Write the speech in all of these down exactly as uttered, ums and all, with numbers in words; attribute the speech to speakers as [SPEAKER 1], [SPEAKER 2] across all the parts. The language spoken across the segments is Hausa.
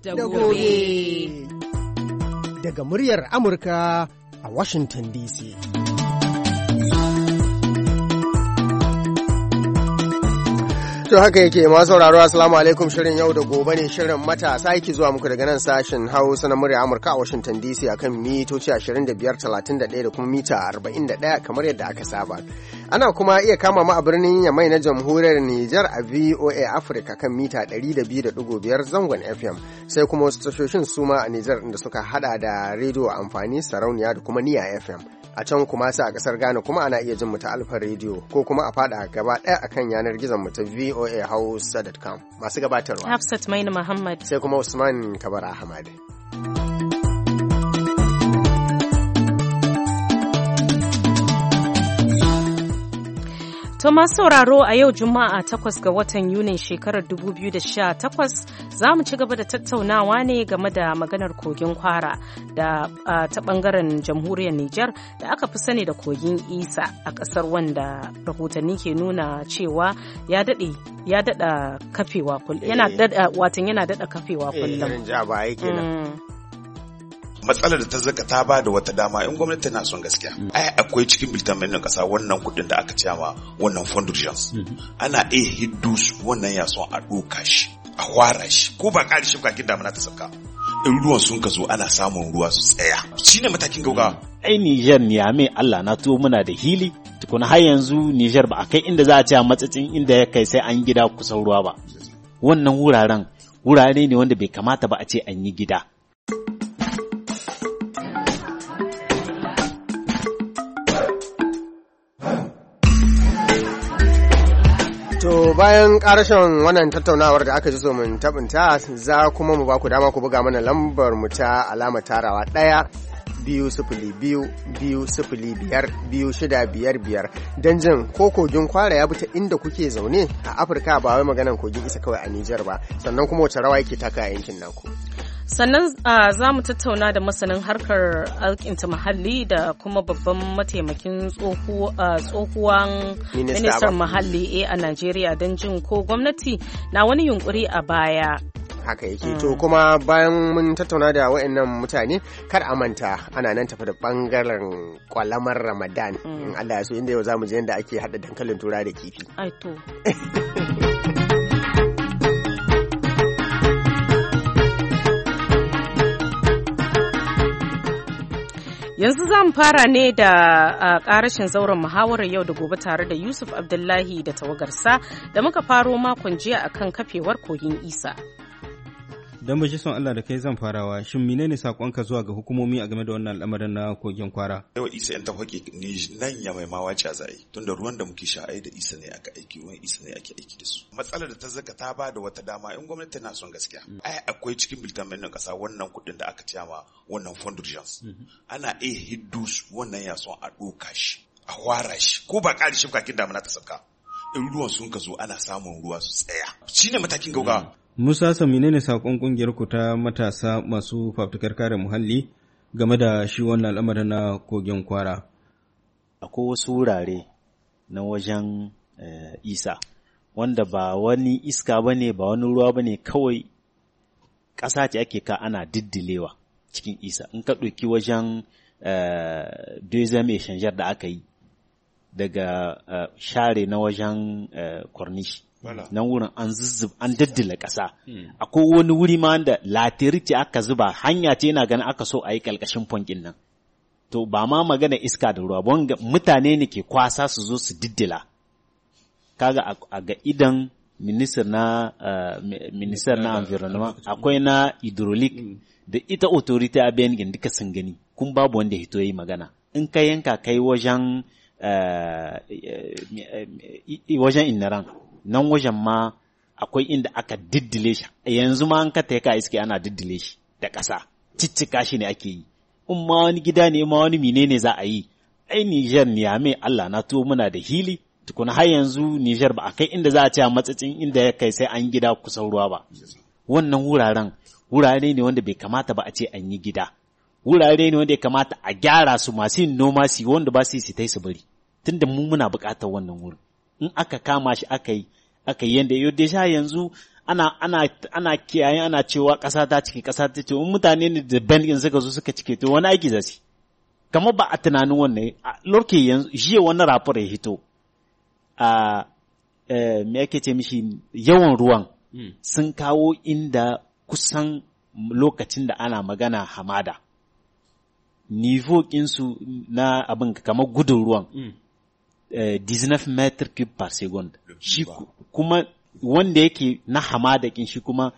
[SPEAKER 1] da gobe.
[SPEAKER 2] Daga muryar Amurka a Washington D C. To haka yake masu sauraro assalamu alaikum, shirin yau da gobe ne, shirin matasa yake zuwa muku daga nan sashen Hausa na murya Amurka a Washington D C akan mitoci ashirin da biyar, talatin da ɗaya da kuma mita arba'in da ɗaya kamar yadda aka saba. Ana kuma iya kama mu a birnin Yamai na Jamhuriyar Nijar a V O A Africa kan mita ɗari da biyu da ɗigo biyar zangon F M, sai kuma wasu tashoshin suma a Nijar da suka hada da rediyo amfani, sarauniya da kuma niya F M. A can kuma sai a kasar Ghana kuma ana iya jin mu ta Alfa Radio ko kuma a fada gaba ɗaya akan yanar gizon mu ta V O A Hausa dot com. Masu gabatarwa
[SPEAKER 1] Hafsat Maina Muhammad
[SPEAKER 2] sai kuma Usman Kabara Ahmad.
[SPEAKER 1] To masu sauraro, a yau Juma'a takwas ga watan Yunin shekarar dubu biyu da sha takwas za mu ci gaba da tattaunawa ne game da maganar kogin Kwara da uh, ta bangaren jamhuriyar Nijar da aka fi sani da kogin Isa a ƙasar, wanda rahotanni ke nuna cewa ya daɗe ya daɗa kafewa kullum, yana daɗa watan yana daɗa kafewa kullum.
[SPEAKER 3] Matsalar da ta zaka ta ba da wata dama in gwamnati na son gaskiya. Ai akwai cikin biltamin kasa wannan kudin da aka ciyama wannan fund d'urgence. Ana iya hiddu wannan ya son a doka shi, a hwara shi, ko ba ƙari shi kakin damuna ta sauka. In ruwan sun ka zo ana samun ruwa su tsaya. Shine matakin gaugawa.
[SPEAKER 4] Ai Niger ne ame Allah na to muna da hili. Tukuna har yanzu Niger ba a kai inda za a ce a matsatsin inda ya kai sai an gida kusan ruwa ba. Wannan wuraren wurare ne wanda bai kamata ba a ce an yi gida.
[SPEAKER 2] To bayan karashen wannan tattaunawar da aka ji so mun tabinta, za kuma mu ba ku dama ku buga mana lambar mu ta alama tarawa ɗaya biyu sifili biyu biyu sifili biyar biyu shida biyar biyar don jin ko kogin Kwara ya bi ta inda kuke zaune a Afirka, ba wai maganan kogin Isa kawai a Nijar ba, sannan kuma wace rawa yake taka a yankin naku.
[SPEAKER 1] Sannan uh, za mu tattauna da masanin harkar alkinta muhalli da kuma babban mataimakin tsohuwan ministan muhalli a Najeriya don jin ko gwamnati na wani yunkuri a baya.
[SPEAKER 2] Haka yake. Mm. To kuma bayan mun tattauna da waɗannan mutane, kar a manta ana nan tafi da bangaren kwalamar Ramadan. Mm. In Allah ya so, inda yau za mu je yadda ake haɗa dankalin tura da kifi.
[SPEAKER 1] Ai to. Yanzu za mu fara ne da ƙarashin zauren muhawarar yau da gobe tare da Yusuf Abdullahi da tawagarsa da muka faro makon jiya akan kafewar kogin Isa.
[SPEAKER 5] Dan bashi son Allah da kai zan farawa, shin menene sakonka zuwa ga hukumomi a game da wannan al'amarin na kogin Kwara?
[SPEAKER 3] Yau Isa yan tafake ni nan ya mai mawaci a zai, tunda ruwan da muke sha ai da Isa ne aka aiki, ruwan Isa ne ake aiki da su. Matsalar da ta zaka ta ba da wata dama in gwamnati na son gaskiya. Ai akwai cikin biltamin kasa wannan kudin da aka ciyama wannan fund d'urgence. Ana iya hiddu wannan ya son a doka shi, a hwara shi, ko ba ƙari shi kakin damuna ta sauka. In ruwan sun ka zo ana samun ruwa su tsaya. Shine matakin gaugawa.
[SPEAKER 5] Musa Sam, menene sakon kungiyar ku ta matasa masu fafutukar kare muhalli game da shi wannan al'amarin na kogin Kwara?
[SPEAKER 4] Akwai wasu wurare na wajen uh, Isa wanda ba wani iska bane, ba wani ruwa bane, kawai ƙasa ce ake ka ana diddilewa cikin Isa. In ka ɗauki wajen uh, deuxième échangeur da aka yi daga uh, share na wajen uh, Corniche. Nan wurin an zuzzub an daddila ƙasa. Hmm. Akwai wani wuri ma da latiriti aka zuba, hanya ce yana ganin aka so a yi ƙalƙashin fonkin nan. To ba ma magana iska da ruwa, wanga mutane ne ke kwasa su zo su diddila. Kaga a ga idan minister na uh, minister na environment, akwai na hydraulic hmm. da ita authority a Benin duka sun gani, kun babu wanda hito yayi magana. In ka yanka kai wajen uh, wajen Inaran, nan wajen ma akwai inda aka diddile shi, yanzu ma an ka ka iske ana diddile shi da ƙasa, ciccika shi ne ake yi. In ma wani gida ne, ma wani menene za a yi. Ai Niger ne ya mai Allah na tuwo muna da hili, tukuna har yanzu Niger ba a kai inda za a ce a matsatsin inda ya kai sai an gida kusan ruwa ba. Wannan wuraren wurare ne wanda bai kamata ba a ce an yi gida. Wurare ne wanda ya kamata a gyara su, masu yin noma su wanda ba su yi su tai su bari. Tunda mu muna buƙatar wannan wurin. In aka kama shi aka yi aka yi yanda yau deja yanzu ana ana ana kiyaye ana cewa ƙasa ta cike ƙasa ta ce in mutane ne da ban in suka zo suka cike to wani aiki za su kamar ba a tunanin wannan loke yanzu jiya wani rafar ya hito a me ake ce mishi yawan ruwan sun kawo inda kusan lokacin da ana magana hamada nivo ɗinsu na abin kamar gudun ruwan nineteen meter cube per second shi kuma wanda yake na hamada kin shi kuma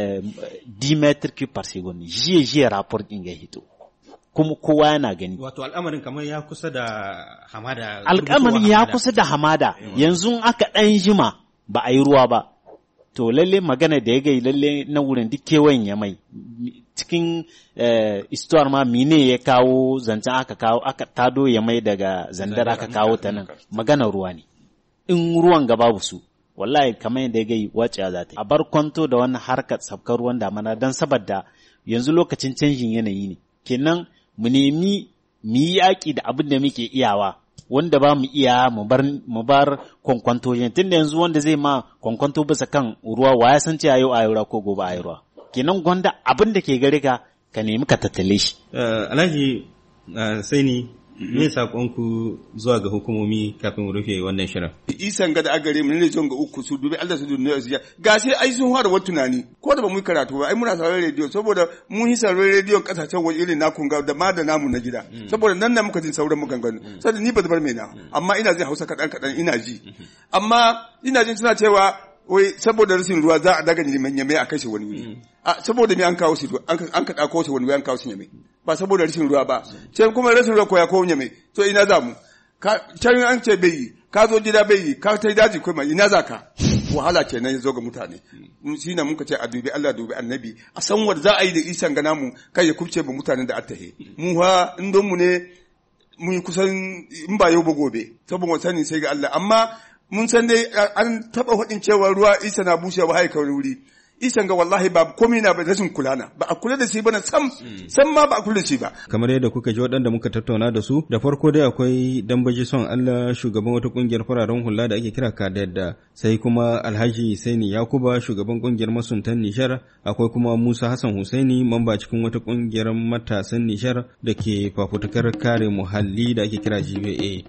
[SPEAKER 4] ten meter cube per second jiye jiye rapport din ga hito kuma kowa yana gani
[SPEAKER 5] wato al'amarin kamar ya kusa da hamada
[SPEAKER 4] al'amarin ya kusa da hamada yanzu aka dan jima ba a yi ruwa ba to lalle magana da ya gai lalle na wurin duk kewayen ya mai cikin istuwar ma mine ya kawo zancen aka kawo aka tado ya mai daga zandar aka kawo ta nan magana ruwa ne in ruwan ga babu su wallahi kamar yadda ya gai wace za ta yi a bar kwanto da wannan harkar sabkar ruwan damana don saboda yanzu lokacin canjin yanayi ne kenan mu nemi mu yi yaƙi da abin da muke iyawa wanda ba mu iya mu bar mu bar kwankwanto yin tunda yanzu wanda zai ma kwankwanto bisa kan ruwa wa ya san cewa yau a ruwa ko gobe a ruwa kenan gwanda abin da ke gare ka ka nemi ka tattale shi
[SPEAKER 5] alhaji sai ni me sakonku zuwa ga hukumomi kafin mu rufe wannan shirin
[SPEAKER 6] isan ga da agare mu ne jon ga uku su dubi Allah su dunne su ga sai ai sun fara wani tunani ko da ba mu karatu ba ai muna sauraron radio saboda mun yi sauraron radio kasashen waje irin na kunga da ma da namu na gida saboda nan na muka jin sauran maganganu saboda ni ba da bar mai na amma ina jin Hausa kadan kadan ina ji amma ina jin suna cewa wai saboda rashin ruwa za a daga nyame a kai shi wani wuri a saboda me an kawo shi an ka dauko shi wani wuri an kawo shi nyame ba saboda rashin ruwa ba sai kuma rashin ruwa ko ya kawo nyame to ina za mu ka can an ce bai ka zo gida bai ka tai daji kuma ina za ka wahala kenan ya zo ga mutane shi ne muka ce a dubi Allah dubi annabi a san wanda za a yi da isan gana mu kai ya kubce ba mutanen da attahe mu ha indon mu ne mun yi kusan in ba yau ba gobe saboda sani sai ga Allah amma mun san dai an taba hudin cewa ruwa isa na bushewa haika wuri isan ga wallahi ba komai na ba rashin kula na ba a kula da shi ba na sam sam ma ba a kula da shi ba
[SPEAKER 5] kamar yadda kuka ji waɗanda muka tattauna da su da farko dai akwai Dambaji Son Allah shugaban wata kungiyar fararen hula da ake kira Kadadda sai kuma Alhaji Saini Yakuba shugaban kungiyar masuntan Nishar akwai kuma Musa Hassan Husaini mamba cikin wata kungiyar matasan Nishar da ke fafutukar kare muhalli da ake kira G B A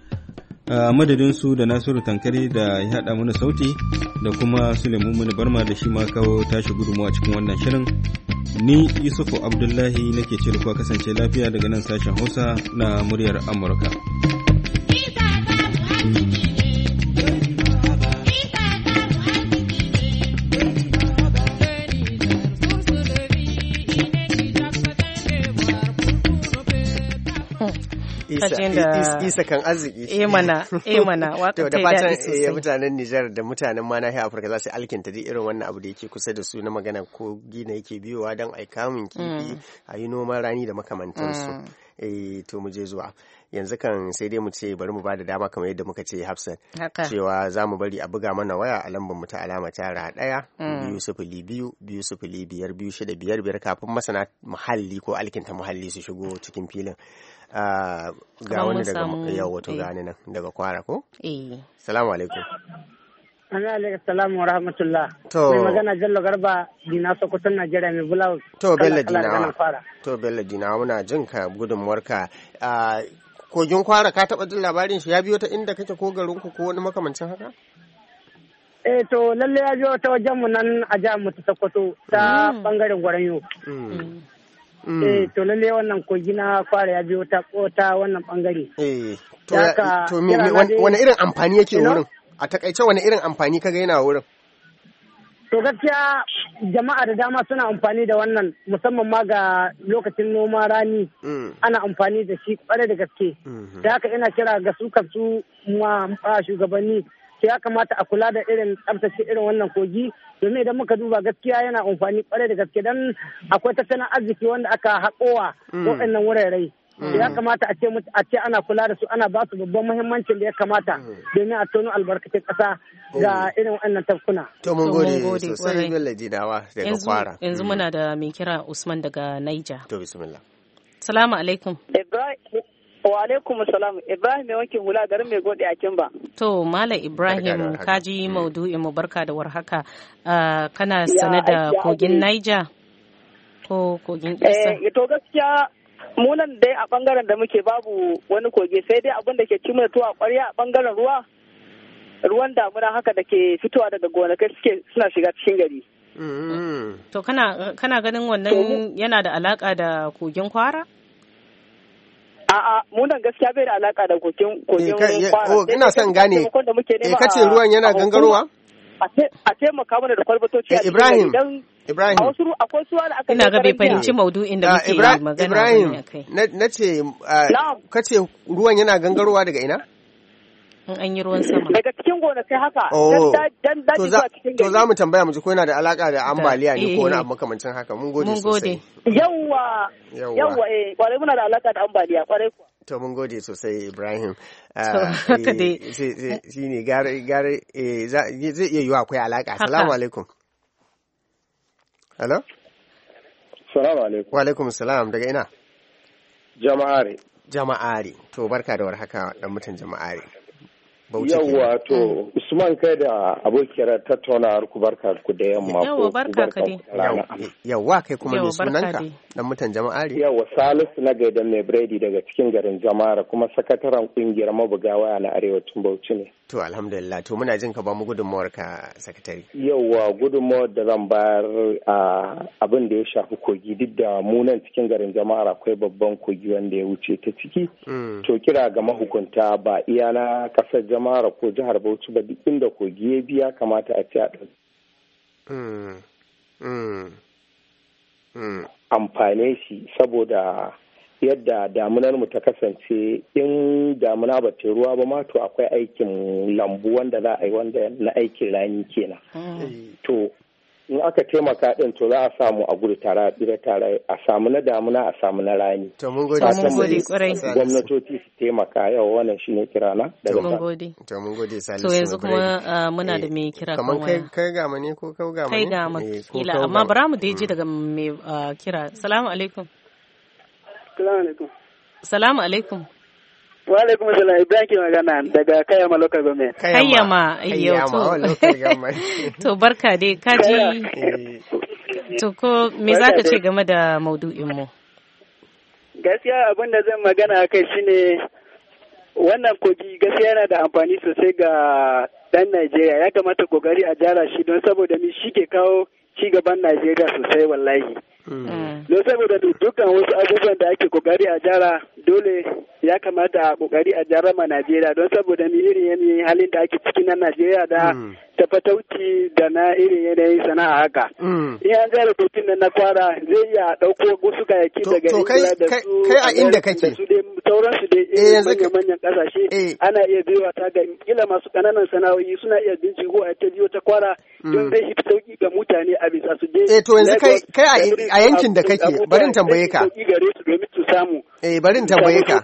[SPEAKER 5] a madadin su da Nasiru Tankari da ya haɗa mana sauti da kuma Suleiman Muni Barma da shi ma kawo tashi gudunmuwa cikin wannan shirin ni Yusufu Abdullahi nake ce da kuwa kasance lafiya daga nan sashen Hausa na muryar Amurka.
[SPEAKER 2] isa kan arziki
[SPEAKER 1] eh mana eh mana
[SPEAKER 2] waka da fatan eh mutanen Nijar da mutanen ma nahiyar Afirka za su alkinta dai irin wannan abu da yake kusa da su na magana ko gina yake biyowa don ai kamun kifi a yi noman rani da makamantansu eh to mu je zuwa yanzu kan sai dai mu ce bari mu bada dama kamar yadda muka ce Hafsat cewa za mu bari a buga mana waya a lambar mu ta alama tara ɗaya biyu sifili biyu biyu sifili biyar biyu shida biyar biyar kafin masana muhalli ko alkinta muhalli su shigo cikin filin. Uh, ga wani daga yau wato gani nan daga Kwara ko? Eh. Salamu alaikum.
[SPEAKER 7] Ana alaikum salamu wa rahmatullah. To. Mai magana Jallo Garba Dina Sokoton Najeriya mai bulawu.
[SPEAKER 2] To Bello Dina. To Bello Dina muna jin ka gudunmuwarka. Uh, kogin Kwara ka taɓa jin labarin shi ya biyo ta inda kake ko garinku ko wani makamancin haka?
[SPEAKER 7] Eh to lalle ya biyo ta wajen mu nan a jihar mu ta Sokoto ta bangaren Gwaranyo. Mm. Mm. Eh to lalle wannan kogi na Kwara ya biyo ta kota wannan bangare.
[SPEAKER 2] Eh to to me wani irin amfani yake wurin? A takaice wani irin amfani kaga yana wurin?
[SPEAKER 7] To gaskiya jama'a da dama suna amfani da wannan musamman ma ga lokacin noma rani ana amfani da shi kware da gaske. Da haka ina kira ga su kansu ma shugabanni ya kamata a kula da irin tsabtace irin wannan kogi domin idan muka duba gaskiya yana amfani kwarai da gaske dan akwai tattalin arziki wanda aka haƙowa waɗannan wurare ya kamata a ce a ce ana kula da su ana ba su babban muhimmancin da ya kamata domin a tono albarkatun ƙasa ga irin wannan tafkuna.
[SPEAKER 2] To mun gode sosai Bello Dinawa daga Kwara.
[SPEAKER 1] Yanzu muna da mai kira Usman daga Niger.
[SPEAKER 2] To bismillah.
[SPEAKER 1] Salamu alaikum.
[SPEAKER 8] Wa alaikum salam. Ibrahim mai wankin hula garin mai gode a Kimba.
[SPEAKER 1] To Malam Ibrahim kaji maudu'in mu barka da warhaka. Uh, kana sane da kogin Niger ko kogin Isa?
[SPEAKER 8] Eh to gaskiya mu nan dai a bangaren da muke babu wani kogi sai dai abin da ke ci mana tuwa ƙwarya a bangaren ruwa. Ruwan damuna haka da ke fitowa daga gonakai suke suna shiga cikin gari.
[SPEAKER 1] To kana kana ganin wannan yana da alaka da kogin Kwara?
[SPEAKER 8] A'a, mu nan gaskiya bai da alaka da kogin kogin Kwara.
[SPEAKER 2] Oh, ina son gane. Eh kace ruwan yana gangarowa?
[SPEAKER 8] A taimaka mana da kwalbatoci a
[SPEAKER 2] Ibrahim. Ibrahim.
[SPEAKER 8] A wasu akwai suwa da aka
[SPEAKER 1] ina ga bai fahimci maudu'in da muke magana
[SPEAKER 2] Ibrahim, na ce kace ruwan yana gangarowa daga ina?
[SPEAKER 1] In an yi ruwan sama.
[SPEAKER 8] Daga cikin gonakai haka.
[SPEAKER 2] Oh,
[SPEAKER 8] dan daji zuwa cikin gari.
[SPEAKER 2] To za mu tambaya mu ji ko yana da alaka da ambaliya ne ko wani abu makamancin haka. Mun gode sosai.
[SPEAKER 8] Yawwa. Yawwa eh kwarai muna da alaka da ambaliya kwarai kuwa.
[SPEAKER 2] To mun gode sosai Ibrahim.
[SPEAKER 1] Haka dai.
[SPEAKER 2] Shi ne gare gare zai iya yiwa akwai alaka. Assalamu alaikum. Hello?
[SPEAKER 9] Assalamu alaikum.
[SPEAKER 2] Wa alaikum salam, daga ina?
[SPEAKER 9] Jama'are.
[SPEAKER 2] Jama'are. To barka da warhaka dan mutan Jama'are.
[SPEAKER 9] Yawwa to Usman kai da abokiyar tattaunawar ku barka ku da yamma
[SPEAKER 1] ko barka ka dai.
[SPEAKER 2] Yawwa kai kuma mai sunanka dan mutan Jama'are.
[SPEAKER 9] Yawwa Salisu na gaidan mai biredi daga cikin garin Jama'are kuma sakataren kungiyar mabuga waya na arewacin Bauchi ne.
[SPEAKER 2] To alhamdulillah to muna jin ka ba mu gudunmawar ka sakatare.
[SPEAKER 9] Yawwa gudunmawar da zan bayar a abin da ya shafi kogi duk da mu nan cikin garin Jama'are akwai babban kogi wanda ya wuce ta ciki. To kira ga mahukunta ba iya na kasar Jama'are ko jihar Bauchi ba duk inda kogi ya biya kamata a ci a amfane shi saboda yadda damunar mu ta kasance in damuna ba ta ruwa ba ma to akwai aikin lambu wanda za a yi wanda na aikin rani kenan. To in aka taimaka din to za a samu a gudu tare a tsira tare a samu na damuna a samu na rani.
[SPEAKER 2] To mun gode
[SPEAKER 1] kwarai.
[SPEAKER 9] Gwamnatoci su taimaka yau wannan shine kirana daga
[SPEAKER 1] mun gode.
[SPEAKER 2] To mun gode Salisu.
[SPEAKER 1] To yanzu kuma muna da mai kira kan waya.
[SPEAKER 2] Kaman kai ga mane ko kau ga mane?
[SPEAKER 1] Kai ga mane. Kila amma bara mu dai ji daga mai kira. Assalamu alaikum.
[SPEAKER 8] Assalamu alaikum.
[SPEAKER 1] Assalamu alaikum.
[SPEAKER 8] Wa alaikum assalam Ibrahim ke magana daga Kayama local government.
[SPEAKER 1] Kayama yau to. To barka dai kaji. To ko me zaka ce game da maudu'in mu?
[SPEAKER 8] Gaskiya abin da zan magana kai shine wannan kogi gaskiya yana da amfani sosai ga dan Najeriya. Ya kamata kokari a jara shi don saboda ni shi ke kawo ci gaban Najeriya sosai wallahi. Don saboda dukkan wasu abubuwan da ake kokari a jara dole ya kamata a kokari a jara ma Najeriya don saboda ni irin yanayin halin da ake ciki na Najeriya da tafatauci da na irin yanayin sana'a haka. In an jara kogin nan na Kwara zai iya ɗauko wasu kayaki daga Ingila da su
[SPEAKER 2] kai a inda kake
[SPEAKER 8] sauransu dai irin manyan ƙasashe ana iya biyowa ta ga kila masu ƙananan sana'o'i suna iya binciko a ta biyo ta Kwara don zai fi sauki ga mutane a bisa su je.
[SPEAKER 2] Eh to yanzu kai kai a yankin da kake barin tambaye ka. Eh barin tambaye ka.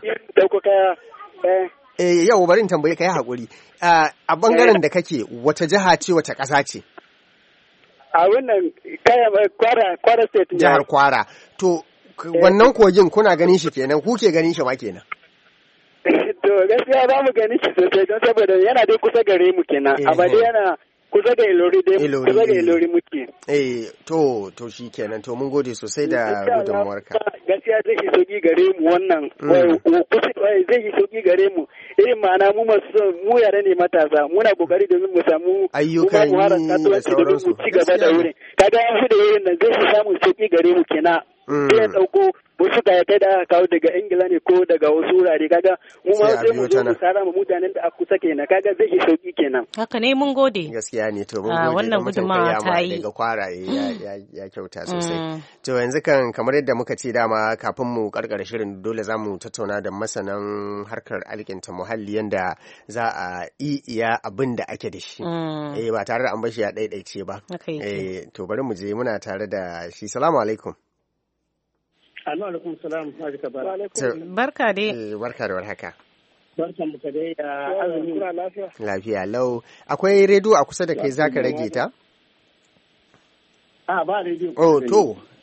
[SPEAKER 2] Eh yau barin tambaye ka ya hakuri. A bangaren da kake wata jiha ce wata ƙasa ce?
[SPEAKER 8] A wannan kaya Kwara Kwara state.
[SPEAKER 2] Jihar Kwara. To wannan kogin kuna ganin shi kenan ku ke ganin shi ma kenan.
[SPEAKER 8] To gaskiya ba mu ganin shi sosai don saboda yana dai kusa gare mu kenan. Amma dai yana kusa da Ilori dai kusa da Ilori muke.
[SPEAKER 2] Eh to to shi kenan to mun gode sosai da gudunmuwarka.
[SPEAKER 8] Gaskiya zai yi sauki gare mu wannan zai yi sauki gare mu irin ma'ana mu masu mu yare ne matasa muna kokari domin mu samu
[SPEAKER 2] ayyukan yi da sauransu.
[SPEAKER 8] Ci gaba da wurin kaga an fi da wurin nan zai samu sauki gare mu kenan. Sai ya dauko wasu kayakai da aka kawo daga Ingila ne ko daga wasu wurare kaga mu ma sai mu zo mu sara mu mutanen da aka kusa kenan kaga zai yi sauki kenan.
[SPEAKER 1] Haka ne mun gode.
[SPEAKER 2] Gaskiya ne to mun gode.
[SPEAKER 1] Wannan gudunmawa ta yi
[SPEAKER 2] daga kwaraye ya kyauta sosai. To yanzu kan kamar yadda muka ce dama kafin mu karkare shirin dole za mu tattauna da masanan harkar alkinta muhalli yanda za a iya abin da ake da shi. Eh ba tare da an bashi ya daidaice ba. Eh to bari mu je muna tare da shi. Salamu alaikum.
[SPEAKER 10] Alaikum salam.
[SPEAKER 1] Barka dai.
[SPEAKER 2] Barka da warhaka.
[SPEAKER 10] Barkan mu dai da azumi. Lafiya.
[SPEAKER 2] Lafiya lau. Akwai rediyo a kusa da kai zaka rage ta?
[SPEAKER 10] A ba rediyo.
[SPEAKER 2] Oh to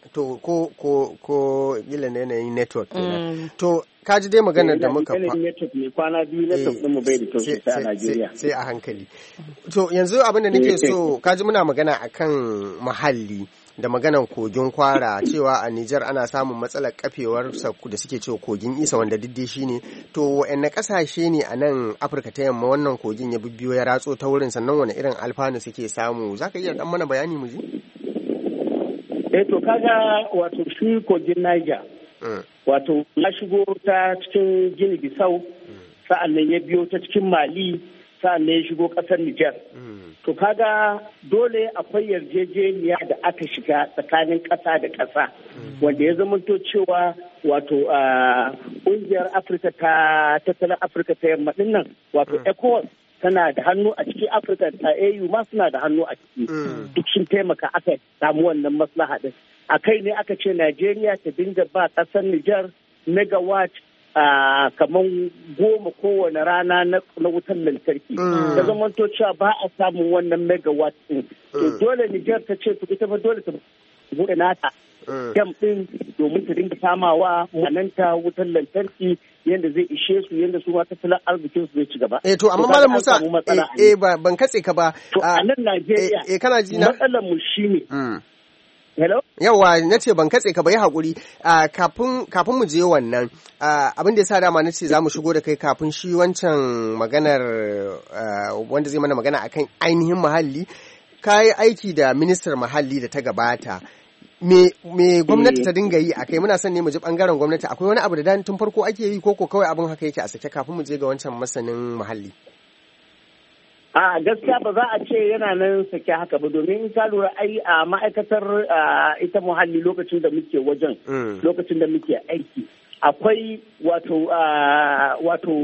[SPEAKER 2] to ko ko ko gila ne yanayin network kenan. To ka ji dai maganar da muka fa
[SPEAKER 10] network ne kwana biyu network din mu bai da kyau sai a Najeriya.
[SPEAKER 2] Sai a hankali. To yanzu abin da nake so ka ji muna magana akan muhalli da maganan kogin kwara cewa a Nijar ana samun matsalar kafewar da suke cewa kogin Isa wanda diddi shi ne. To waɗanne ƙasashe ne a nan Afirka ta yamma wannan kogin ya bibbiyo ya ratso ta wurin, sannan wani irin alfanu suke samu? Za ka iya dan mana bayani mu ji?
[SPEAKER 10] Eh to kaga wato shi kogin Niger wato ya shigo ta cikin Gini Bissau, sa'an nan ya biyo ta cikin Mali, sa'an nan ya shigo ƙasar Nijar. To kaga dole akwai yarjejeniya da aka shiga tsakanin ƙasa da ƙasa wanda ya zamanto cewa wato ƙungiyar Afirka ta tattalin Afirka ta yamma din nan wato ECOWAS tana da hannu a ciki, Afirka ta A U ma suna da hannu a ciki. Duk sun taimaka aka samu wannan maslaha din. A kai ne aka ce Najeriya ta dinga ba ƙasar Nijar megawatt Uh, kamar goma kowane rana na wutar lantarki. Da mm. zamanto cewa ba a samun wannan megawatt din. Mm. Dole Nijar ta ce ita ba dole ta buɗe nata dam din domin ta dinga samawa mananta wutar lantarki yadda zai ishe su, yadda su ma tattalin arzikin su zai ci gaba.
[SPEAKER 2] Eh to amma Malam Musa eh, eh ba ban katse ka ba.
[SPEAKER 10] To a nan Najeriya
[SPEAKER 2] eh, eh kana ji na
[SPEAKER 10] matsalar mu shine mm. Hello?
[SPEAKER 2] Yawa na ce ban katse ka bai haƙuri uh, kafin kafin mu je wannan uh, abin da ya sa dama na ce za mu shigo da kai kafin shi wancan maganar uh, wanda zai mana magana akan ainihin muhalli. Ka yi aiki da ministar muhalli da ta gabata. Me, me gwamnati ta dinga yi a kai? Muna son ne mu ji bangaren gwamnati. Akwai wani abu da dan tun farko ake yi ko ko kawai abin haka yake a sake kafin mu je ga wancan masanin muhalli?
[SPEAKER 10] A gaskiya ba za a ce yana nan sake haka ba, domin in ka lura ai a ma'aikatar ita muhalli lokacin da muke wajen lokacin da muke aiki akwai wato wato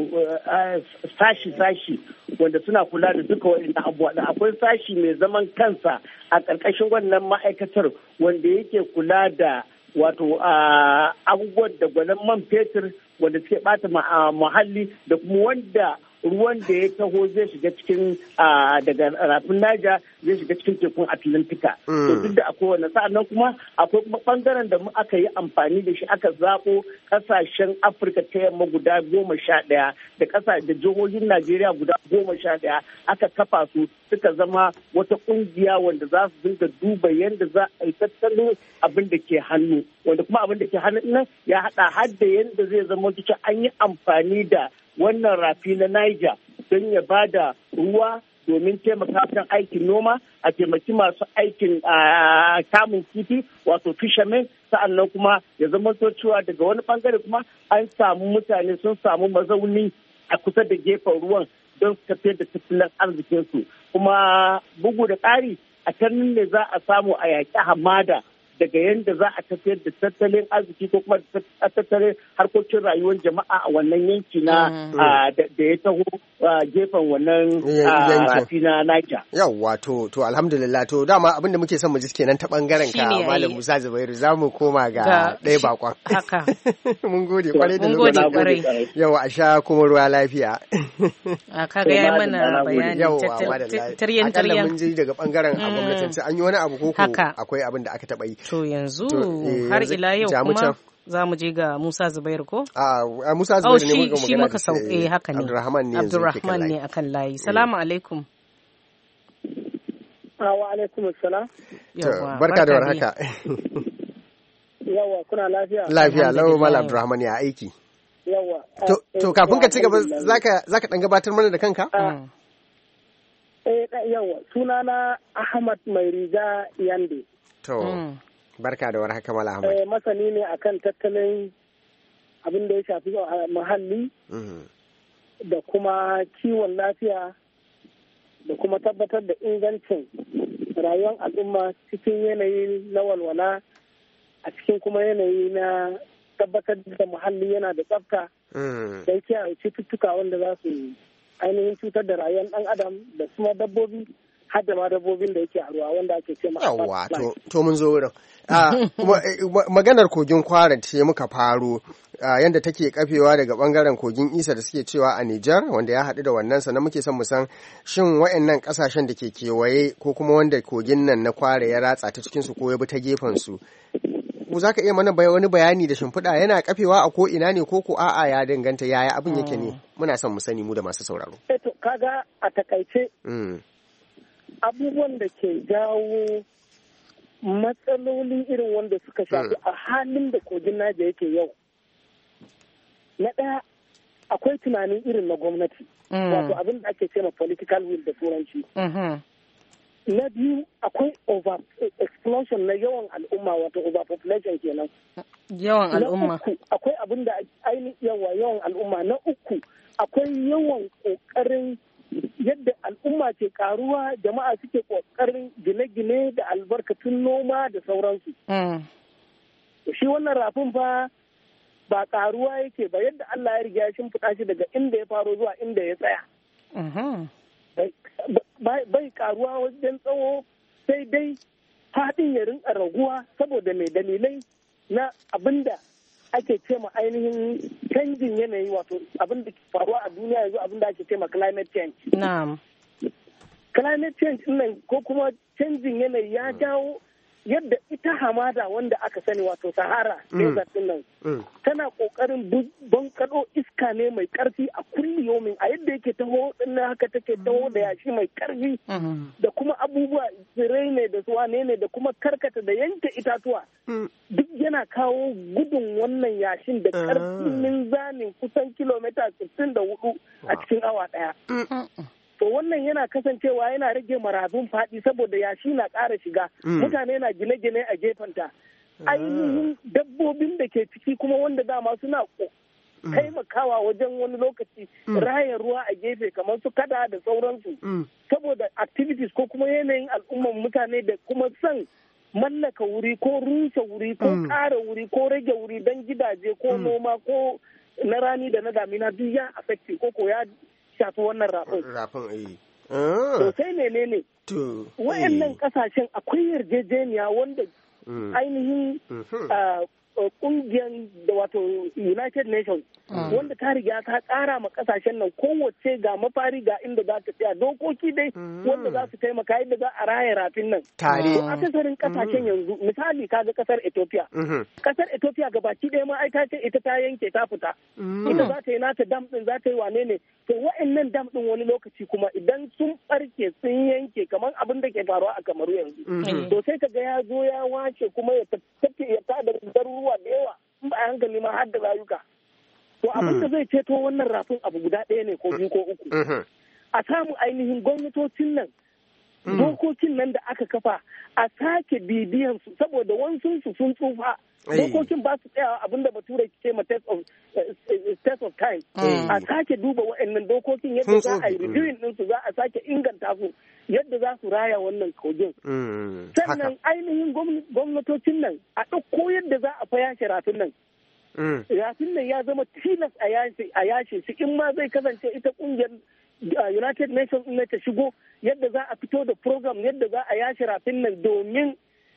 [SPEAKER 10] sashi sashi wanda suna kula da duka waɗannan abubuwa. Akwai sashi mai zaman kansa a ƙarƙashin wannan ma'aikatar wanda yake kula da wato abubuwan da gwanon man fetur wanda suke ɓata muhalli da kuma wanda ruwan da ya taho zai shiga cikin daga rafin Naja zai shiga cikin tekun Atlantika. To duk da akwai wannan, sa'annan kuma akwai kuma bangaren da mu aka yi amfani da shi aka zaɓo ƙasashen Afirka ta yamma guda goma sha ɗaya da ƙasa da jihohin Najeriya guda goma sha ɗaya aka kafa su suka zama wata ƙungiya wanda za su dinga duba yadda za a yi tattalin abin da ke hannu, wanda kuma abin da ke hannu nan ya haɗa har da yadda zai zama cewa an yi amfani da wannan rafi na Niger don ya ba da ruwa domin taimaka kan aikin noma, a taimaki masu aikin kamun kifi wato fishermen, sa'annan kuma ya zama cewa daga wani bangare kuma an samu mutane sun samu mazauni a kusa da gefen ruwan don su tafiyar da tattalin arzikinsu. Kuma bugu da ƙari a can ne za a samu a yaƙi hamada daga yadda za a tafiyar da tattalin arziki ko kuma tattalin harkokin rayuwar jama'a a wannan yanki na da ya taho gefen wannan rafi na Niger.
[SPEAKER 2] Yawwa to to alhamdulillah, to dama abin da muke son mu ji kenan ta bangaren ka Malam Musa Zubairu, za mu koma ga ɗaya bakon. Haka. Mun gode kwarai da lokacin. Yawa a sha kuma ruwa lafiya.
[SPEAKER 1] A kaga ya mana bayani
[SPEAKER 2] taryan taryan. Mun ji daga bangaren a gwamnatance an yi wani abu ko akwai abin da aka taɓa yi.
[SPEAKER 1] To yanzu har ila yau kuma za mu je ga Musa Zubairu ko?
[SPEAKER 2] A Musa Zubairu ne muka magana.
[SPEAKER 1] Shi muka sauke haka ne.
[SPEAKER 2] Abdurrahman ne
[SPEAKER 1] Abdurrahman ne akan layi. Salamu alaikum.
[SPEAKER 10] Wa alaikum assalam.
[SPEAKER 2] Barka da warhaka.
[SPEAKER 10] Yawa kuna lafiya?
[SPEAKER 2] Lafiya lau Malam Abdurrahman ya aiki.
[SPEAKER 10] Yawa.
[SPEAKER 2] To kafin ka ci gaba zaka zaka dan gabatar mana da kanka?
[SPEAKER 10] Eh yawa, sunana Ahmad Mai Riga Yande.
[SPEAKER 2] To barka da warhaka Malam Ahmad.
[SPEAKER 10] Eh masani ne akan tattalin abin da ya shafi muhalli da kuma kiwon lafiya da kuma tabbatar da ingancin rayuwar al'umma cikin yanayi na walwala, a cikin kuma yanayi na tabbatar da muhalli yana da tsafta don kiyaye cututtuka wanda za su ainihin cutar da rayuwar ɗan adam da kuma dabbobi, har da ma dabbobin da yake a ruwa wanda ake ce ma
[SPEAKER 2] yawa to to mun zo wurin maganar kogin kwara ce muka faro yanda take kafewa daga bangaren kogin Isa da suke cewa a Nijar wanda ya haɗu da wannan, sannan muke son mu san shin waɗannan ƙasashen da ke kewaye ko kuma wanda kogin nan na kwara ya ratsa ta cikin su ko ya bi ta gefen su za ka iya mana wani bayani da shimfiɗa yana kafewa a ko ina ne ko ko a'a ya danganta yaya abin yake ne muna son mu sani mu da masu sauraro.
[SPEAKER 7] To kaga a takaice abubuwan da ke jawo matsaloli irin wanda suka shafi a halin da kogin Naja yake yau. Na ɗaya akwai tunanin irin na gwamnati, wato abin da ake ce ma political will da turanci. Na biyu akwai over explosion na yawan al'umma, wato overpopulation kenan.
[SPEAKER 1] Yawan al'umma.
[SPEAKER 7] Na uku akwai abin da ainihin yawa yawan al'umma. Na uku akwai yawan ƙoƙarin yadda al'umma ke karuwa, jama'a suke kokarin gine-gine da albarkatun noma da sauransu. Shi wannan rafin fa ba karuwa yake ba, yadda Allah ya riga ya shimfiɗa shi daga inda ya faro zuwa inda ya tsaya. Bai karuwa wajen tsawo, sai dai faɗin ya rinka raguwa saboda mai dalilai na abinda ake ce ma ainihin canjin yanayi, wato abin da ke faruwa a duniya yanzu abin da ake ce ma climate change.
[SPEAKER 1] Na'am.
[SPEAKER 7] Climate change nan ko kuma canjin yanayi ya jawo yadda ita hamada wanda aka sani wato Sahara desert din nan tana kokarin bankado iska ne mai karfi a kulli yomin, a yadda yake taho din haka take taho da yashi mai karfi da kuma abubuwa tsirai ne da suwane ne da kuma karkata da yanke itatuwa duk yana kawo gudun wannan yashin da karfin minzanin kusan kilomita sittin da hudu a cikin awa daya. To wannan yana kasancewa yana rage marafin faɗi saboda yashi na ƙara shiga, mutane na gine-gine a gefenta. Ainihin dabbobin da ke ciki kuma wanda dama suna taimakawa wajen wani lokaci raya ruwa a gefe kamar su kada da sauransu. Saboda activities ko kuma yanayin al'umman mutane da kuma son mallaka wuri ko rusa wuri ko ƙara wuri ko rage wuri don gidaje ko noma ko na rani da na damina duk ya affecti ko ko ya shafi wannan rafin.
[SPEAKER 2] Rafin
[SPEAKER 7] To sai menene? Wayannan kasashen akwai yarjejeniya wanda ainihin kungiyar da wato United Nations wanda ta riga ta kara ma kasashen nan kowace ga mafari ga inda za ta tsaya, dokoki dai wanda za su taimaka yadda za a raya rafin nan.
[SPEAKER 2] Tare.
[SPEAKER 7] To akasarin kasashen yanzu misali kaga kasar Ethiopia. Kasar Ethiopia gabaki ɗaya ma ai ta ce ita ta yanke ta fita. Ita za ta yi nata dam din, za ta yi wane ne. To wa'annan dam din wani lokaci kuma idan sun barke sun yanke kamar abin da ke faruwa a Kamaru yanzu. To sai ka ga ya zo ya wace kuma ya tafi ya tada garuruwa da yawa in ba a hankali ma har da rayuka. To abin da zai ceto wannan rafin abu guda ɗaya ne ko biyu ko uku. A samu ainihin gwamnatocin nan dokokin nan da aka kafa a sake bibiyan su saboda wasu su sun tsufa. Dokokin ba su tsayawa abin da bature ke ma test of test of time. A sake duba waɗannan dokokin yadda za a yi reviewing ɗinsu, za a sake inganta su yadda za su raya wannan kogin. Sannan ainihin gwamnatocin nan a ɗauko yadda za a fa yashe rafin nan. Rafin nan ya zama tilas a yashe shi in ma zai kasance ita ƙungiyar United Nations ne ta shigo yadda za a fito da program yadda za a yashe rafin nan domin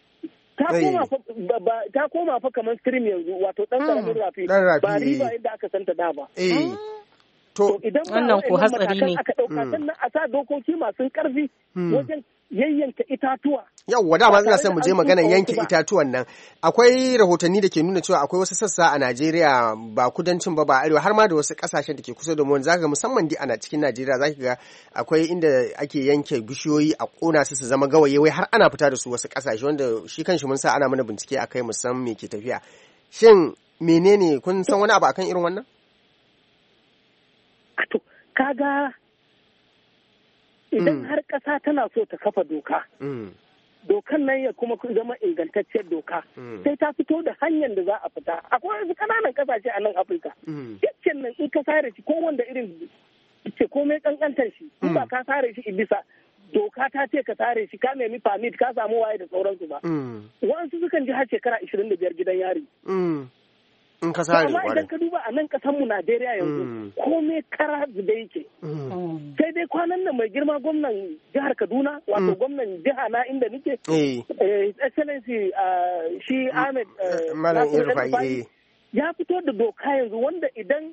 [SPEAKER 7] ta koma fa kamar stream yanzu wato ɗan ƙaramin rafi ba riba yadda aka santa da ba. To idan ba ko hatsari ne aka dauka sannan a sa dokoki masu karfi wajen yayyanka itatuwa.
[SPEAKER 2] Yawwa dama ina son mu je maganar yanke itatuwan nan. Akwai rahotanni da ke nuna cewa akwai wasu sassa a Najeriya ba kudancin ba ba arewa har ma da wasu kasashen da ke kusa da mu zaka ga musamman dai ana cikin Najeriya zaka ga akwai inda ake yanke bishiyoyi a kona su su zama gawaye wai har ana fita da su wasu kasashe wanda shi kanshi mun sa ana mana bincike akai musamman me ke tafiya. Shin menene kun san wani abu akan irin wannan?
[SPEAKER 7] To, kaga idan har ƙasa tana so ta kafa doka, dokan nan ya kuma zama ingantacciyar doka, sai ta fito da hanyar da za a fita. Akwai wasu ƙananan ƙasashe a nan Afirka. Yaccen nan in ka sare shi ko wanda irin ce komai ƙanƙantar shi, in ba ka sare shi ibisa, doka ta ce ka sare shi, ka nemi permit, ka samu waye da sauransu ba. Wasu sukan ji har shekara ashirin da biyar gidan yari.
[SPEAKER 2] In ka sare
[SPEAKER 7] amma idan ka duba a nan kasan mu Najeriya yanzu komai kara da yake. Sai dai kwanan nan mai girma gwamnan jihar Kaduna wato gwamnan jiha na inda nake excellency shi Ahmed
[SPEAKER 2] Malam Irfai
[SPEAKER 7] ya fito da doka yanzu wanda idan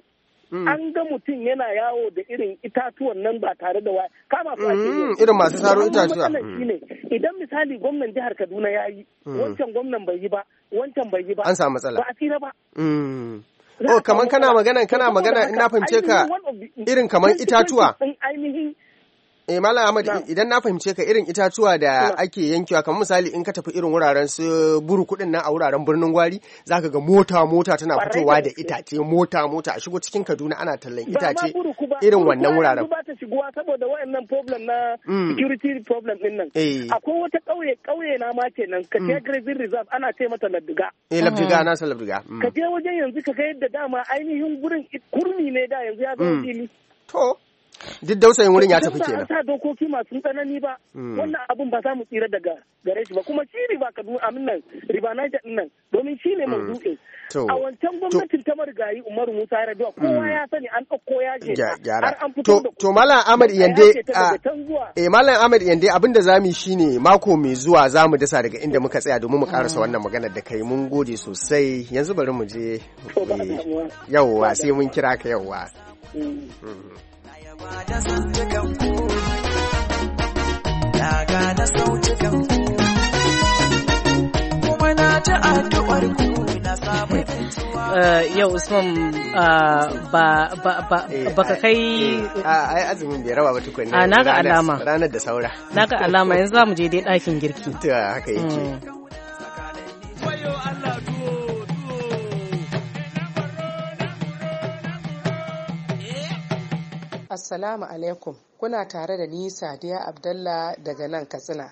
[SPEAKER 10] an ga mutum yana yawo da irin itatuwan nan ba tare da waya kama su ake yi
[SPEAKER 2] irin masu saro itatuwa
[SPEAKER 10] idan misali gwamnan jihar Kaduna ya yi wancan gwamnan bai yi ba wancan bai yi ba
[SPEAKER 2] an samu matsala
[SPEAKER 10] ba a tsira ba
[SPEAKER 2] oh kaman kana magana kana magana in na fahimce ka irin kaman itatuwa
[SPEAKER 10] ainihin
[SPEAKER 2] Eh Malam Ahmad idan na fahimce ka irin itatuwa da ake yankewa kamar misali in ka tafi irin wuraren su buru kudin nan a wuraren birnin Gwari zaka ga mota mota tana fitowa da itace mota mota a shigo cikin Kaduna ana tallan itace irin wannan wuraren
[SPEAKER 10] ba ta shigowa saboda wayannan problem na security problem din nan akwai wata kauye kauye na ma kenan ka je Grazing Reserve ana ce mata Labdiga
[SPEAKER 2] eh Labdiga na san Labdiga
[SPEAKER 10] ka je wajen yanzu ka ga yadda dama ainihin gurin kurmi ne da yanzu ya zama fili
[SPEAKER 2] to duk dausayin wurin ya tafi kenan.
[SPEAKER 10] Ba sa dokoki masu tsanani ba. Wannan abun ba za mu tsira daga gare shi ba kuma shi riba Kaduna amin nan riba Niger din nan domin shi ne maudu'in. A wancan gwamnatin ta marigayi Umaru Musa Yar'adua kowa ya sani an ɗauko ya je har an fito da
[SPEAKER 2] to Malam Ahmad Yande eh Malam Ahmad Yande abinda zamu shine mako mai zuwa zamu dasa daga inda muka tsaya domin mu karasa wannan maganar da kai mun gode sosai yanzu bari mu je yauwa sai mun kira ka yauwa.
[SPEAKER 11] Da sautukan ku daga da sautukan ku kuma na ta addu'ar ku na samu
[SPEAKER 1] yau Usman ba ka kai
[SPEAKER 2] ai azumin bai raba ba tukunne
[SPEAKER 1] a naga alama
[SPEAKER 2] ranar da saura
[SPEAKER 1] naga alama yanzu zamu je dai ɗakin girki
[SPEAKER 2] to haka yake
[SPEAKER 12] Assalamu alaikum, kuna tare da ni Sadiya Abdallah daga nan Katsina.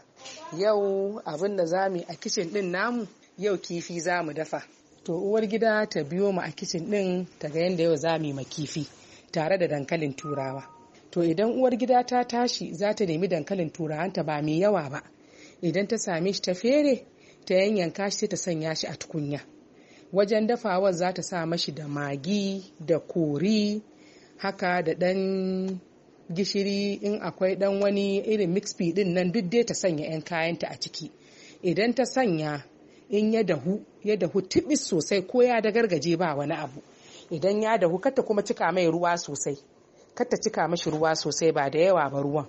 [SPEAKER 12] Yau abin da za mu yi a kicin ɗin namu, yau kifi za mu dafa. To uwar gida ta biyo mu a kicin ɗin ta ga yadda yau za mu yi ma kifi tare da dankalin turawa. To idan uwar gida ta tashi za ta nemi dankalin turawanta ba mai yawa ba. Idan ta same shi ta fere, ta yanyanka shi sai ta sanya shi a tukunya. Wajen dafawar za ta sa mashi da magi da kori haka da ɗan gishiri in akwai ɗan wani irin mixpi ɗin nan duk dai ta sanya 'yan kayanta a ciki idan ta sanya in ya dahu ya dahu tibis sosai ko ya da gargaje ba wani abu idan ya dahu kata kuma cika mai ruwa sosai kata cika mashi ruwa sosai ba da yawa ba ruwan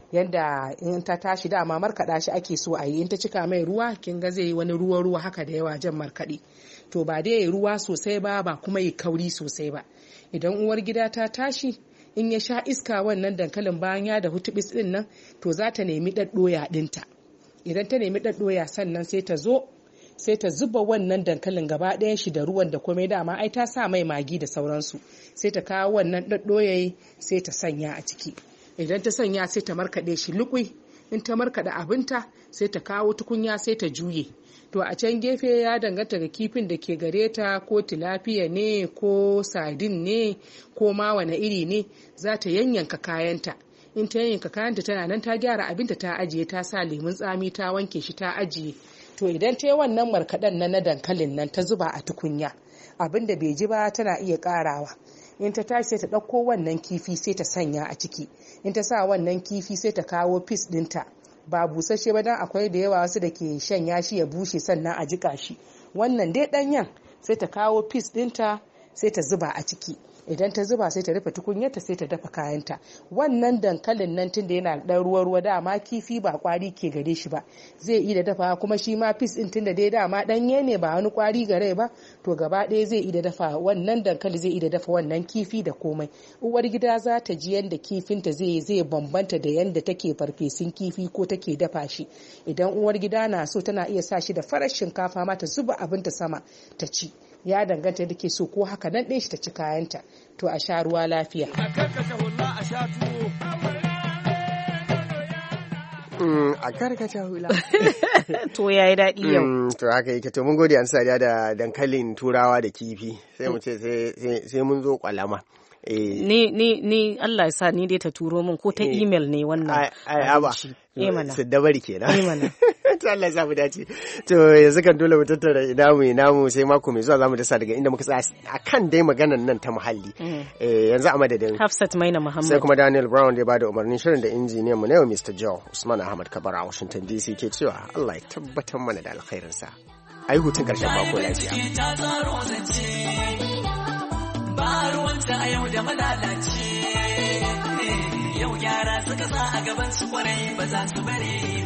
[SPEAKER 12] yadda in ta tashi dama markaɗa shi ake so a yi in ta cika mai ruwa kin ga zai yi wani ruwa ruwa haka da yawa jan markaɗe to ba dai ruwa sosai ba ba kuma yi kauri sosai ba idan uwar gida ta tashi in ya sha iska wannan dankalin bayan ya da hutubis din nan to za ta nemi ɗaɗɗoya ɗinta idan ta nemi ɗaɗɗoya sannan sai ta zo sai ta zuba wannan dankalin gaba ɗayan shi da ruwan da komai dama ai ta sa mai magi da sauransu sai ta kawo wannan ɗaɗɗoyayi sai ta sanya a ciki idan ta sanya sai ta markaɗe shi lukui in ta markaɗe abinta sai ta kawo tukunya sai ta juye to a can gefe ya danganta ga kifin da ke gare ta ko tilafiya ne ko sardin ne ko ma wane iri ne za ta yanyanka kayanta in ta yanyanka kayanta tana nan ta gyara abinta ta ajiye ta sa lemun tsami ta wanke shi ta ajiye to idan ta yi wannan markaɗen nan na dankalin nan ta zuba a tukunya abin da bai ji ba tana iya ƙarawa in ta tashi sai ta ɗauko wannan kifi sai ta sanya a ciki in ta sa wannan kifi sai ta kawo fis ɗinta ba busasshe ba dan akwai da yawa wasu da ke shanya shi ya bushe sannan a jika shi wannan dai ɗanyen sai ta kawo fis ɗinta sai ta zuba a ciki idan ta zuba sai ta rufe tukunyarta sai ta dafa kayanta wannan dankalin nan tunda yana da ɗan ruwa ruwa dama kifi ba kwari ke gare shi ba zai iya dafa kuma shi ma fis ɗin tunda dai dama ɗanye ne ba wani kwari gare ba to gaba ɗaya zai iya dafa wannan dankali zai iya dafa wannan kifi da komai uwar gida za ta ji yanda kifinta zai zai bambanta da yanda take farfesun kifi ko take dafa shi idan uwar gida na so tana iya sa shi da farar shinkafa ma ta zuba abinta sama ta ci ya danganta da ke so ko haka nan ɗin shi ta ci kayanta to a sha ruwa lafiya.
[SPEAKER 2] A karkata hula.
[SPEAKER 1] To ya yi daɗi yau.
[SPEAKER 2] To haka yake to mun gode an sadiya da dankalin turawa da kifi sai mu ce sai mun zo kwalama.
[SPEAKER 1] Ni ni ni Allah ya sa ni dai ta turo min ko ta email ne wannan.
[SPEAKER 2] Ai aba.
[SPEAKER 1] Eh mana.
[SPEAKER 2] Su dabari kenan.
[SPEAKER 1] Eh mana.
[SPEAKER 2] Allah ya sa mu dace. To yanzu kan dole mu tattara ina mu ina mu sai mako mai zuwa zamu dasa daga inda muka tsaya akan dai maganar nan ta muhalli. Eh yanzu a madadin
[SPEAKER 1] Hafsat Maina Muhammad.
[SPEAKER 2] Sai kuma Daniel Brown da ya bada umarnin shirin da injiniyan mu ne Mister Joe Usman Ahmad Kabara a Washington D C ke cewa Allah ya tabbatar mana da alkhairinsa. Ai hutun karshen mako lafiya. Ba ruwanta a yau da
[SPEAKER 11] da malalaci. Yau gyara suka sa a gaban su kwarai ba za su bari